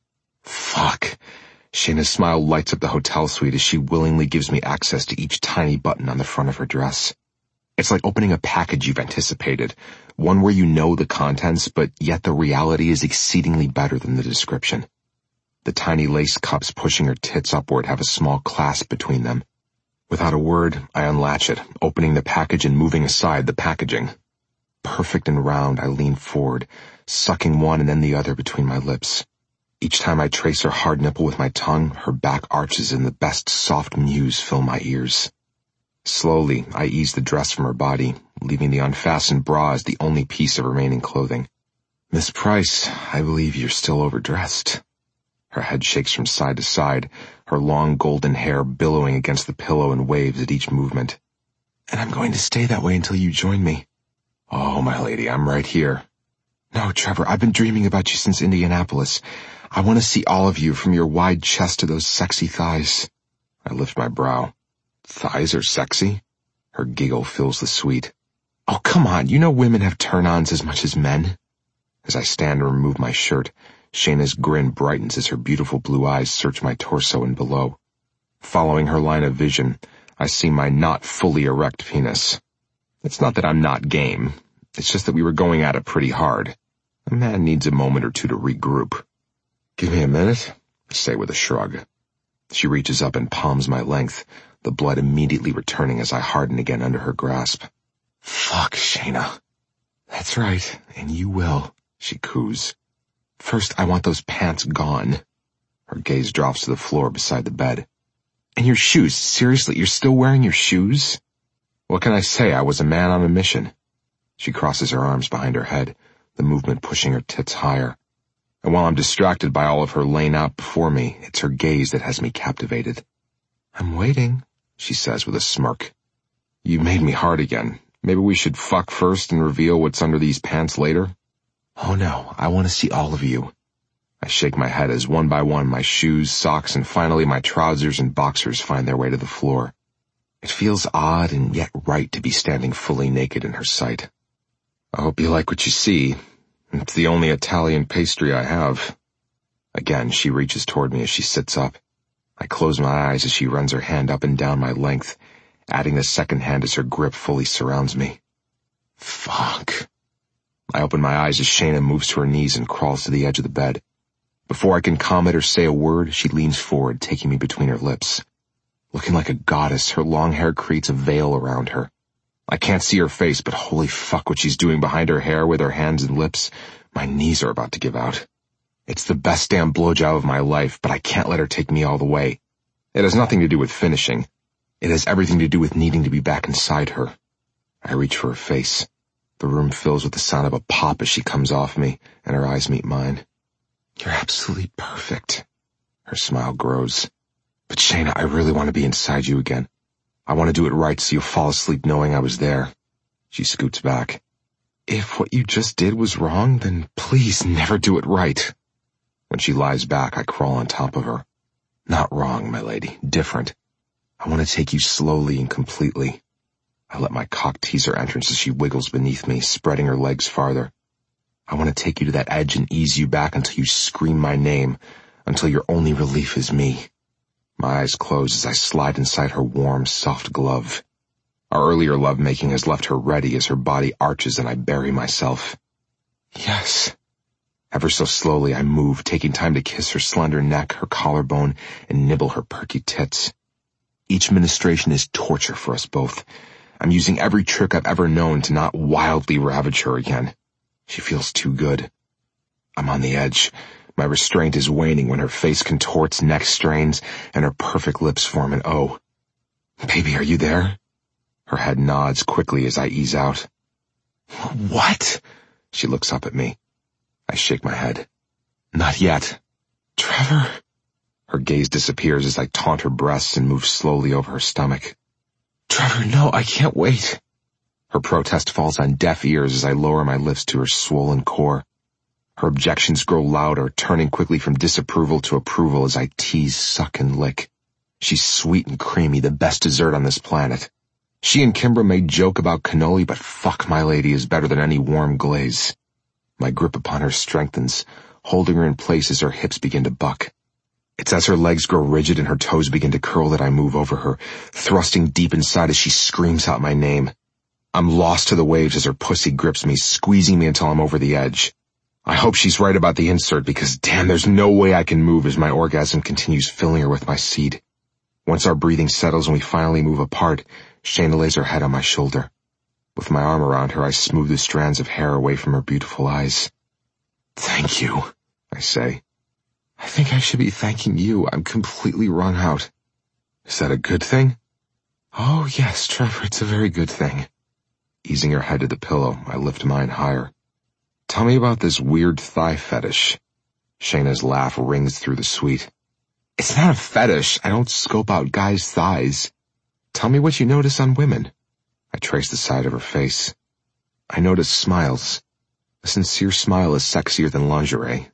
Speaker 1: Fuck. Shayna's smile lights up the hotel suite as she willingly gives me access to each tiny button on the front of her dress. It's like opening a package you've anticipated, one where you know the contents, but yet the reality is exceedingly better than the description. The tiny lace cups pushing her tits upward have a small clasp between them. Without a word, I unlatch it, opening the package and moving aside the packaging. Perfect and round, I lean forward, sucking one and then the other between my lips. Each time I trace her hard nipple with my tongue, her back arches and the best soft mews fill my ears. Slowly, I ease the dress from her body, leaving the unfastened bra as the only piece of remaining clothing. Miss Price, I believe you're still overdressed. Her head shakes from side to side, her long golden hair billowing against the pillow in waves at each movement. And I'm going to stay that way until you join me. Oh, my lady, I'm right here. No, Trevor, I've been dreaming about you since Indianapolis. I want to see all of you, from your wide chest to those sexy thighs. I lift my brow. Thighs are sexy? Her giggle fills the suite. Oh, come on, you know women have turn-ons as much as men. As I stand and remove my shirt, Shayna's grin brightens as her beautiful blue eyes search my torso and below. Following her line of vision, I see my not fully erect penis. It's not that I'm not game. It's just that we were going at it pretty hard. A man needs a moment or two to regroup. Give me a minute, I say with a shrug. She reaches up and palms my length, the blood immediately returning as I harden again under her grasp. Fuck, Shayna. That's right, and you will, she coos. First, I want those pants gone. Her gaze drops to the floor beside the bed. And your shoes, seriously, you're still wearing your shoes? What can I say? I was a man on a mission. She crosses her arms behind her head, the movement pushing her tits higher. And while I'm distracted by all of her laying out before me, it's her gaze that has me captivated. I'm waiting, she says with a smirk. You made me hard again. Maybe we should fuck first and reveal what's under these pants later? Oh no, I want to see all of you. I shake my head as one by one my shoes, socks, and finally my trousers and boxers find their way to the floor. It feels odd and yet right to be standing fully naked in her sight. I hope you like what you see. It's the only Italian pastry I have. Again, she reaches toward me as she sits up. I close my eyes as she runs her hand up and down my length, adding the second hand as her grip fully surrounds me. Fuck. I open my eyes as Shayna moves to her knees and crawls to the edge of the bed. Before I can comment or say a word, she leans forward, taking me between her lips. Looking like a goddess, her long hair creates a veil around her. I can't see her face, but holy fuck what she's doing behind her hair with her hands and lips. My knees are about to give out. It's the best damn blowjob of my life, but I can't let her take me all the way. It has nothing to do with finishing. It has everything to do with needing to be back inside her. I reach for her face. The room fills with the sound of a pop as she comes off me, and her eyes meet mine. You're absolutely perfect. Her smile grows. But Shayna, I really want to be inside you again. I want to do it right so you'll fall asleep knowing I was there. She scoots back. If what you just did was wrong, then please never do it right. When she lies back, I crawl on top of her. Not wrong, my lady. Different. I want to take you slowly and completely. I let my cock tease her entrance as she wiggles beneath me, spreading her legs farther. I want to take you to that edge and ease you back until you scream my name, until your only relief is me. My eyes close as I slide inside her warm, soft glove. Our earlier lovemaking has left her ready as her body arches and I bury myself. Yes. Ever so slowly I move, taking time to kiss her slender neck, her collarbone, and nibble her perky tits. Each ministration is torture for us both. I'm using every trick I've ever known to not wildly ravage her again. She feels too good. I'm on the edge, My restraint is waning when her face contorts, neck strains, and her perfect lips form an O. Baby, are you there? Her head nods quickly as I ease out. What? She looks up at me. I shake my head. Not yet. Trevor? Her gaze disappears as I taunt her breasts and move slowly over her stomach. Trevor, no, I can't wait. Her protest falls on deaf ears as I lower my lips to her swollen core. Her objections grow louder, turning quickly from disapproval to approval as I tease, suck, and lick. She's sweet and creamy, the best dessert on this planet. She and Kimbra may joke about cannoli, but fuck, my lady is better than any warm glaze. My grip upon her strengthens, holding her in place as her hips begin to buck. It's as her legs grow rigid and her toes begin to curl that I move over her, thrusting deep inside as she screams out my name. I'm lost to the waves as her pussy grips me, squeezing me until I'm over the edge. I hope she's right about the insert because damn, there's no way I can move as my orgasm continues filling her with my seed. Once our breathing settles and we finally move apart, Shayna lays her head on my shoulder. With my arm around her, I smooth the strands of hair away from her beautiful eyes. Thank you, I say. I think I should be thanking you. I'm completely wrung out. Is that a good thing? Oh, yes, Trevor, it's a very good thing. Easing her head to the pillow, I lift mine higher. Tell me about this weird thigh fetish. Shayna's laugh rings through the suite. It's not a fetish. I don't scope out guys' thighs. Tell me what you notice on women. I trace the side of her face. I notice smiles. A sincere smile is sexier than lingerie.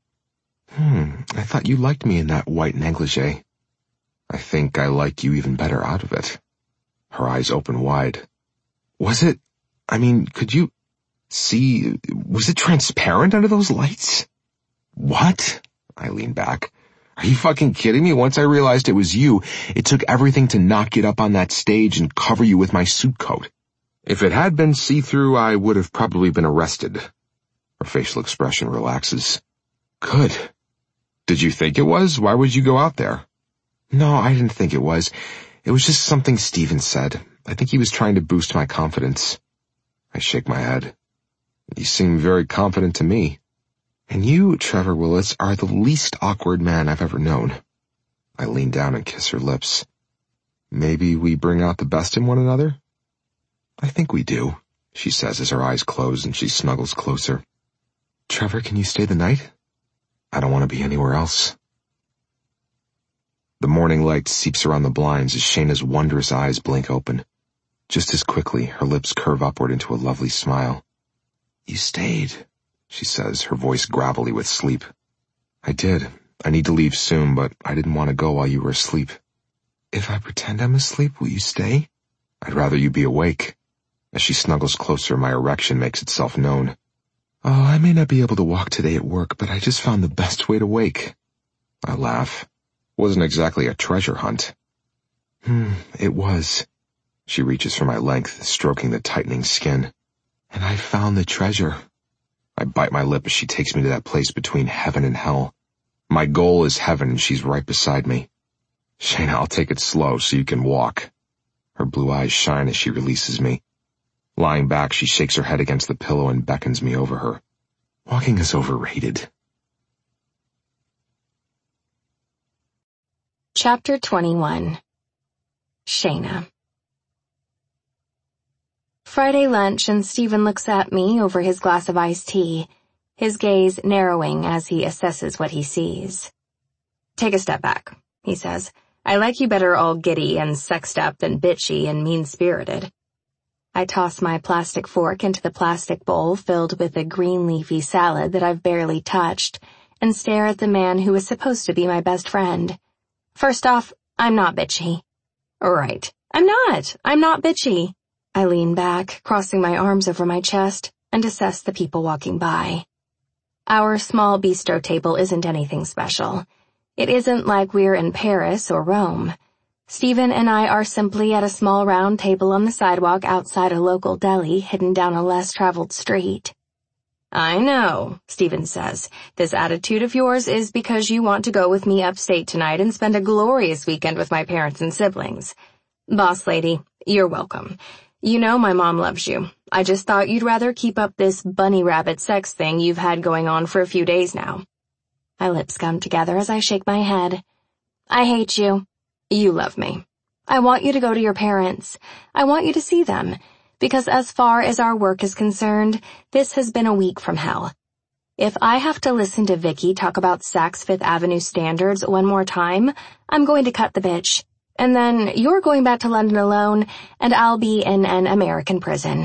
Speaker 1: I thought you liked me in that white negligee. I think I like you even better out of it. Her eyes open wide. Was it? Could you see? Was it transparent under those lights? What? I lean back. Are you fucking kidding me? Once I realized it was you, it took everything to not get up on that stage and cover you with my suit coat. If it had been see-through, I would have probably been arrested. Her facial expression relaxes. Good. Did you think it was? Why would you go out there? No, I didn't think it was. It was just something Steven said. I think he was trying to boost my confidence. I shake my head. You seem very confident to me. And you, Trevor Willis, are the least awkward man I've ever known. I lean down and kiss her lips. Maybe we bring out the best in one another? I think we do, she says as her eyes close and she snuggles closer. Trevor, can you stay the night? I don't want to be anywhere else. The morning light seeps around the blinds as Shayna's wondrous eyes blink open. Just as quickly, her lips curve upward into a lovely smile. You stayed, she says, her voice gravelly with sleep. I did. I need to leave soon, but I didn't want to go while you were asleep. If I pretend I'm asleep, will you stay? I'd rather you be awake. As she snuggles closer, my erection makes itself known. Oh, I may not be able to walk today at work, but I just found the best way to wake. I laugh. Wasn't exactly a treasure hunt. It was. She reaches for my length, stroking the tightening skin. And I found the treasure. I bite my lip as she takes me to that place between heaven and hell. My goal is heaven and she's right beside me. Shayna, I'll take it slow so you can walk. Her blue eyes shine as she releases me. Lying back, she shakes her head against the pillow and beckons me over her. Walking is overrated.
Speaker 2: Chapter 21. Shayna. Friday lunch and Steven looks at me over his glass of iced tea, his gaze narrowing as he assesses what he sees. Take a step back, he says. I like you better all giddy and sexed up than bitchy and mean-spirited. I toss my plastic fork into the plastic bowl filled with a green leafy salad that I've barely touched and stare at the man who is supposed to be my best friend. First off, I'm not bitchy. Right. I'm not bitchy. I lean back, crossing my arms over my chest, and assess the people walking by. Our small bistro table isn't anything special. It isn't like we're in Paris or Rome. Steven and I are simply at a small round table on the sidewalk outside a local deli hidden down a less traveled street. I know, Steven says. This attitude of yours is because you want to go with me upstate tonight and spend a glorious weekend with my parents and siblings. Boss lady, you're welcome. You know my mom loves you. I just thought you'd rather keep up this bunny rabbit sex thing you've had going on for a few days now. My lips come together as I shake my head. I hate you. You love me. I want you to go to your parents. I want you to see them. Because as far as our work is concerned, this has been a week from hell. If I have to listen to Vicky talk about Saks Fifth Avenue standards one more time, I'm going to cut the bitch. And then you're going back to London alone, and I'll be in an American prison.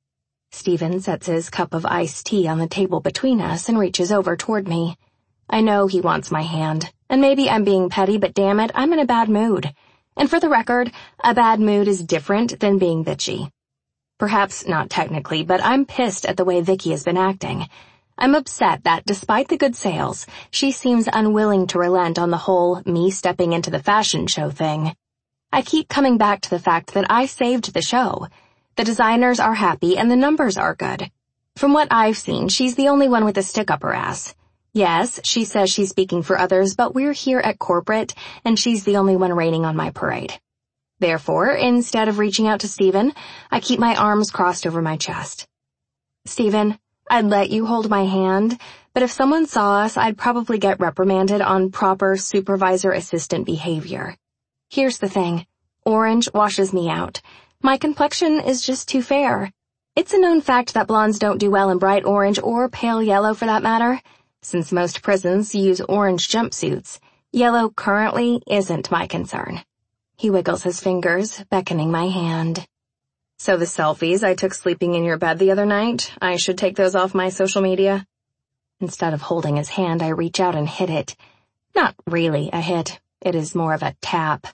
Speaker 2: Stephen sets his cup of iced tea on the table between us and reaches over toward me. I know he wants my hand, and maybe I'm being petty, but damn it, I'm in a bad mood. And for the record, a bad mood is different than being bitchy. Perhaps not technically, but I'm pissed at the way Vicky has been acting. I'm upset that, despite the good sales, she seems unwilling to relent on the whole me stepping into the fashion show thing. I keep coming back to the fact that I saved the show. The designers are happy and the numbers are good. From what I've seen, she's the only one with a stick up her ass. Yes, she says she's speaking for others, but we're here at corporate, and she's the only one raining on my parade. Therefore, instead of reaching out to Stephen, I keep my arms crossed over my chest. Stephen, I'd let you hold my hand, but if someone saw us, I'd probably get reprimanded on proper supervisor-assistant behavior. Here's the thing. Orange washes me out. My complexion is just too fair. It's a known fact that blondes don't do well in bright orange or pale yellow for that matter. Since most prisons use orange jumpsuits, yellow currently isn't my concern. He wiggles his fingers, beckoning my hand. So the selfies I took sleeping in your bed the other night, I should take those off my social media? Instead of holding his hand, I reach out and hit it. Not really a hit. It is more of a tap.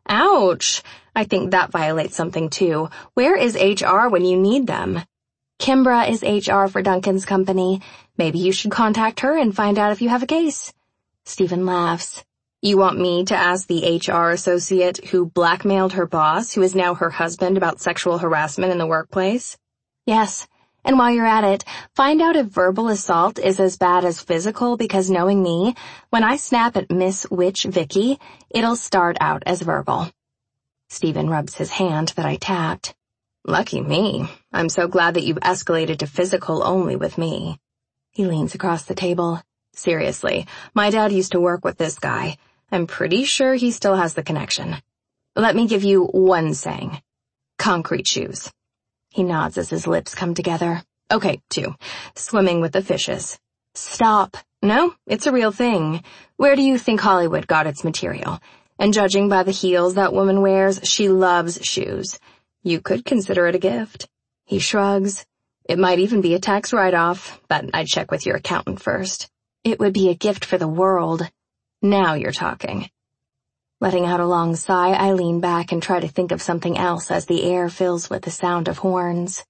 Speaker 2: Ouch! I think that violates something too. Where is HR when you need them? Kimbra is HR for Duncan's company. Maybe you should contact her and find out if you have a case. Stephen laughs. You want me to ask the HR associate who blackmailed her boss, who is now her husband, about sexual harassment in the workplace? Yes. And while you're at it, find out if verbal assault is as bad as physical, because knowing me, when I snap at Miss Witch Vicky, it'll start out as verbal. Stephen rubs his hand that I tapped. Lucky me. I'm so glad that you've escalated to physical only with me. He leans across the table. Seriously, my dad used to work with this guy. I'm pretty sure he still has the connection. Let me give you one saying. Concrete shoes. He nods as his lips come together. Okay, 2. Swimming with the fishes. Stop. No, it's a real thing. Where do you think Hollywood got its material? And judging by the heels that woman wears, she loves shoes. You could consider it a gift. He shrugs. It might even be a tax write-off, but I'd check with your accountant first. It would be a gift for the world. Now you're talking. Letting out a long sigh, I lean back and try to think of something else as the air fills with the sound of horns.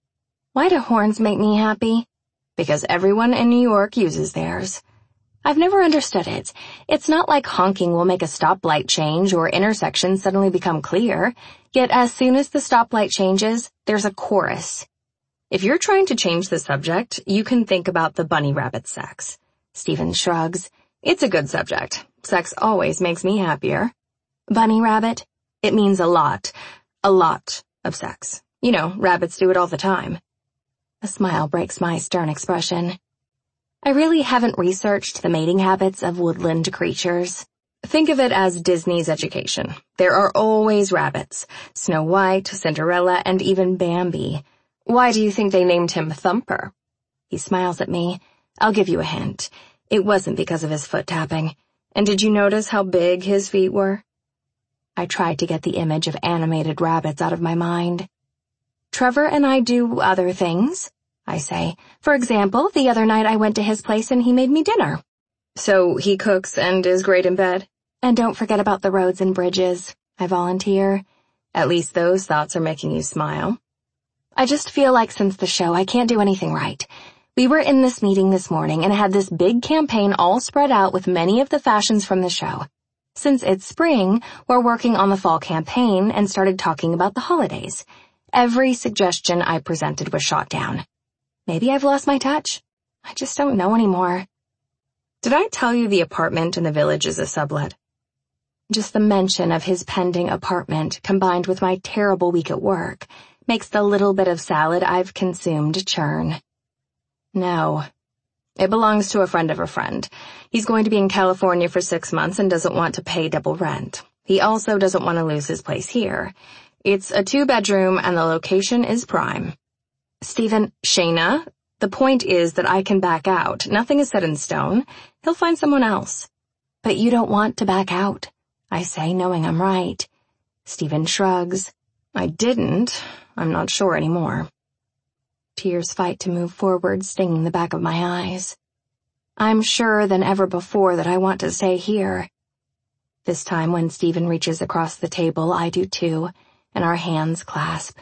Speaker 2: Why do horns make me happy? Because everyone in New York uses theirs. I've never understood it. It's not like honking will make a stoplight change or intersections suddenly become clear, yet as soon as the stoplight changes, there's a chorus. If you're trying to change the subject, you can think about the bunny rabbit sex. Stephen shrugs. It's a good subject. Sex always makes me happier. Bunny rabbit? It means a lot of sex. You know, rabbits do it all the time. A smile breaks my stern expression. I really haven't researched the mating habits of woodland creatures. Think of it as Disney's education. There are always rabbits. Snow White, Cinderella, and even Bambi. Why do you think they named him Thumper? He smiles at me. I'll give you a hint. It wasn't because of his foot tapping. And did you notice how big his feet were? I tried to get the image of animated rabbits out of my mind. Trevor and I do other things, I say. For example, the other night I went to his place and he made me dinner. So he cooks and is great in bed? And don't forget about the roads and bridges, I volunteer. At least those thoughts are making you smile. I just feel like since the show I can't do anything right. We were in this meeting this morning and had this big campaign all spread out with many of the fashions from the show. Since it's spring, we're working on the fall campaign and started talking about the holidays. Every suggestion I presented was shot down. Maybe I've lost my touch. I just don't know anymore. Did I tell you the apartment in the village is a sublet? Just the mention of his pending apartment, combined with my terrible week at work, makes the little bit of salad I've consumed churn. No. It belongs to a friend of a friend. He's going to be in California for 6 months and doesn't want to pay double rent. He also doesn't want to lose his place here. It's a 2-bedroom and the location is prime. Stephen, Shayna, the point is that I can back out. Nothing is set in stone. He'll find someone else. But you don't want to back out, I say, knowing I'm right. Stephen shrugs. I didn't. I'm not sure anymore. Tears fight to move forward, stinging the back of my eyes. I'm surer than ever before that I want to stay here. This time when Stephen reaches across the table, I do too, and our hands clasp.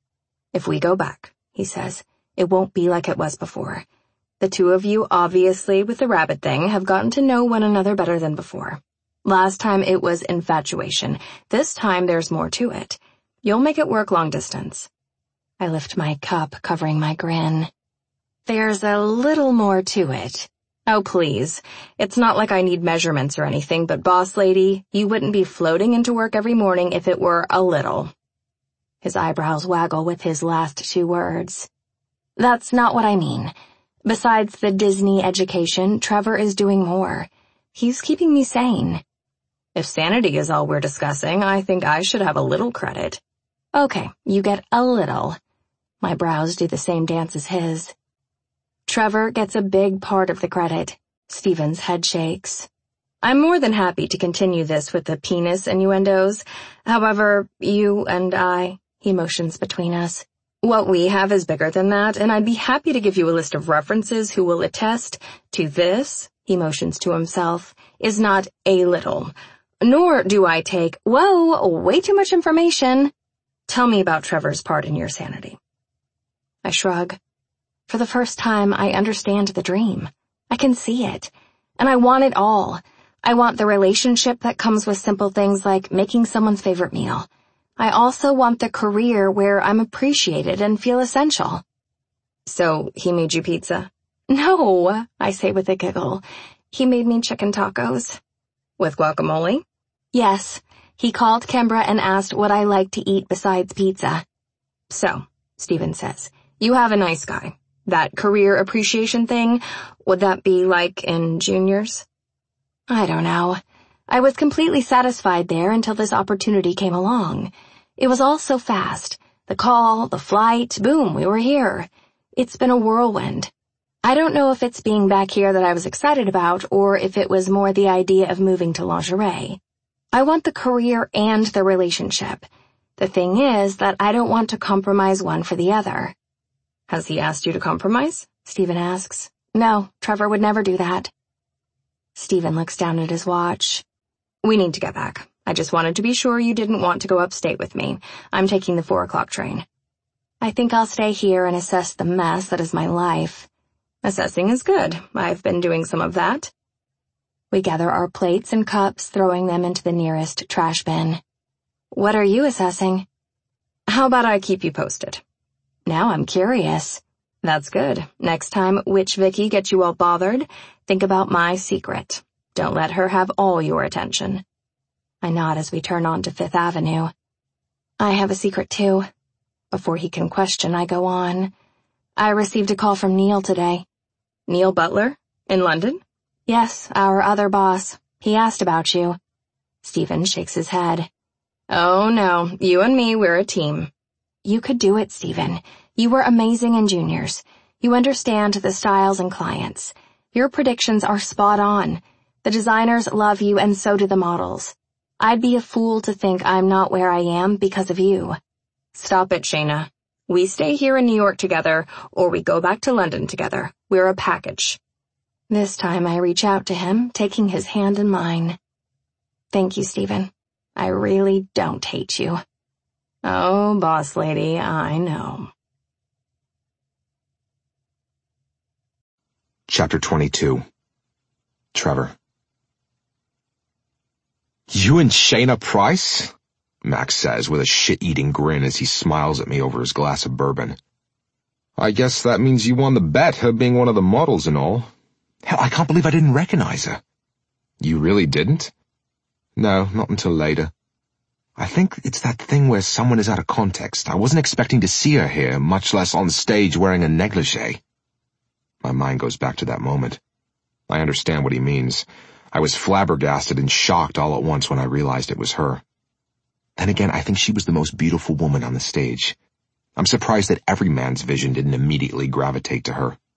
Speaker 2: If we go back, he says, it won't be like it was before. The two of you, obviously with the rabbit thing, have gotten to know one another better than before. Last time it was infatuation. This time there's more to it. You'll make it work long distance. I lift my cup, covering my grin. There's a little more to it. Oh, please. It's not like I need measurements or anything, but boss lady, you wouldn't be floating into work every morning if it were a little. His eyebrows waggle with his last 2 words. That's not what I mean. Besides the Disney education, Trevor is doing more. He's keeping me sane. If sanity is all we're discussing, I think I should have a little credit. Okay, you get a little. My brows do the same dance as his. Trevor gets a big part of the credit. Stephen's head shakes. I'm more than happy to continue this with the penis innuendos. However, you and I, he motions between us. What we have is bigger than that, and I'd be happy to give you a list of references who will attest to this, he motions to himself, is not a little. Nor do I take, whoa, way too much information. Tell me about Trevor's part in your sanity. I shrug. For the first time, I understand the dream. I can see it. And I want it all. I want the relationship that comes with simple things like making someone's favorite meal. I also want the career where I'm appreciated and feel essential. So, he made you pizza? No, I say with a giggle. He made me chicken tacos. With guacamole? Yes. He called Kimbra and asked what I like to eat besides pizza. So, Stephen says, you have a nice guy. That career appreciation thing, would that be like in juniors? I don't know. I was completely satisfied there until this opportunity came along. It was all so fast. The call, the flight, boom, we were here. It's been a whirlwind. I don't know if it's being back here that I was excited about or if it was more the idea of moving to lingerie. I want the career and the relationship. The thing is that I don't want to compromise one for the other. Has he asked you to compromise? Stephen asks. No, Trevor would never do that. Stephen looks down at his watch. We need to get back. I just wanted to be sure you didn't want to go upstate with me. I'm taking the 4:00 train. I think I'll stay here and assess the mess that is my life. Assessing is good. I've been doing some of that. We gather our plates and cups, throwing them into the nearest trash bin. What are you assessing? How about I keep you posted? Now I'm curious. That's good. Next time Witch Vicky gets you all bothered, think about my secret. Don't let her have all your attention. I nod as we turn on to Fifth Avenue. I have a secret too. Before he can question, I go on. I received a call from Neil today. Neil Butler? In London? Yes, our other boss. He asked about you. Stephen shakes his head. Oh no, you and me, we're a team. You could do it, Stephen. You were amazing in juniors. You understand the styles and clients. Your predictions are spot on. The designers love you and so do the models. I'd be a fool to think I'm not where I am because of you. Stop it, Shayna. We stay here in New York together, or we go back to London together. We're a package. This time I reach out to him, taking his hand in mine. Thank you, Stephen. I really don't hate you. Oh, boss lady, I know.
Speaker 1: Chapter 22. Trevor. You and Shayna Price? Max says with a shit-eating grin as he smiles at me over his glass of bourbon. I guess that means you won the bet, her being one of the models and all. Hell, I can't believe I didn't recognize her. You really didn't? No, not until later. I think it's that thing where someone is out of context. I wasn't expecting to see her here, much less on stage wearing a negligee. My mind goes back to that moment. I understand what he means. I was flabbergasted and shocked all at once when I realized it was her. Then again, I think she was the most beautiful woman on the stage. I'm surprised that every man's vision didn't immediately gravitate to her.